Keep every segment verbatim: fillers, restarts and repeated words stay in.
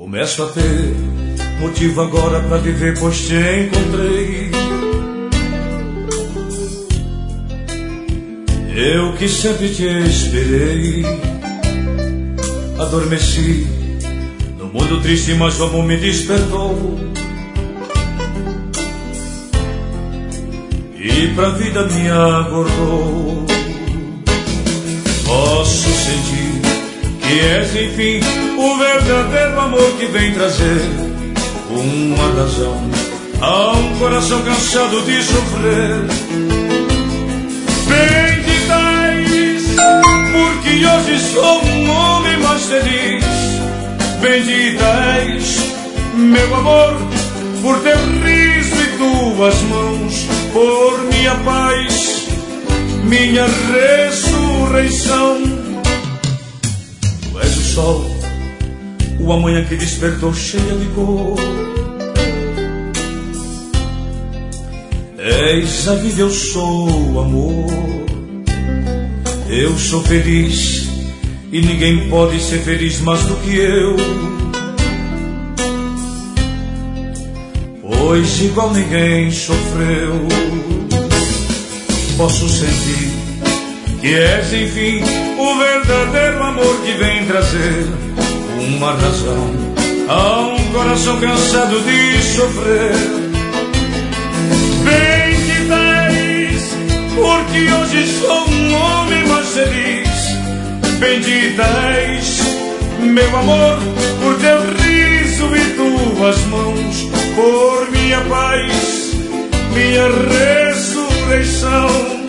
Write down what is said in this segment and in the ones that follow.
Começo a ter motivo agora pra viver, pois te encontrei. Eu que sempre te esperei. Adormeci no mundo triste, mas o amor me despertou. E pra vida me acordou. Posso sentir que és enfim o verdadeiro amor que vem trazer uma razão a um coração cansado de sofrer. Bendita és, porque hoje sou um homem mais feliz. Bendita és, meu amor, por teu riso e tuas mãos, por minha paz, minha ressurreição. Tu és o sol, o amanhã que despertou cheia de cor. És a vida, eu sou o amor. Eu sou feliz e ninguém pode ser feliz mais do que eu, pois igual ninguém sofreu. Posso sentir que és enfim o verdadeiro amor que vem trazer uma razão a um coração cansado de sofrer. Bendita és, porque hoje sou um homem mais feliz. Bendita és, meu amor, por teu riso e tuas mãos, por minha paz, minha ressurreição.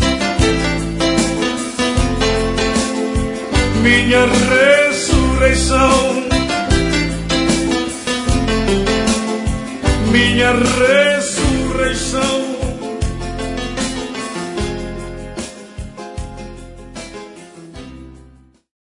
Minha ressurreição, minha ressurreição.